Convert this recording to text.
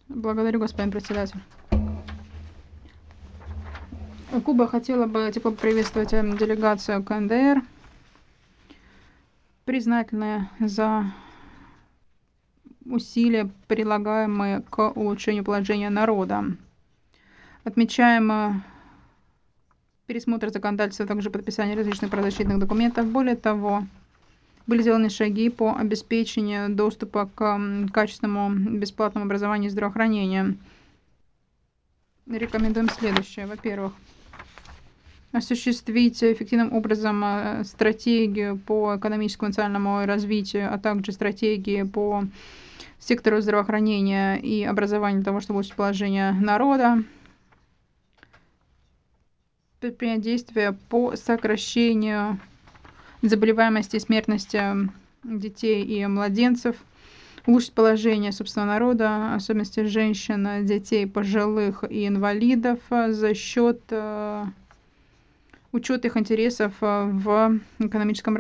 Благодарю, господин председатель. Куба хотела бы тепло приветствовать делегацию КНДР, признательная за усилия, прилагаемые к улучшению положения народа. Отмечаем пересмотр законодательства, а также подписание различных правозащитных документов. Более того, были сделаны шаги по обеспечению доступа к качественному бесплатному образованию и здравоохранению. Рекомендуем следующее. Во-первых, осуществить эффективным образом стратегию по экономическому и социальному развитию, а также стратегии по сектору здравоохранения и образования для того, чтобы улучшить положение народа. Предпринять действия по сокращению заболеваемости и смертности детей и младенцев, улучшить положение собственного народа, особенности женщин, детей, пожилых и инвалидов за счет учета их интересов в экономическом развитии.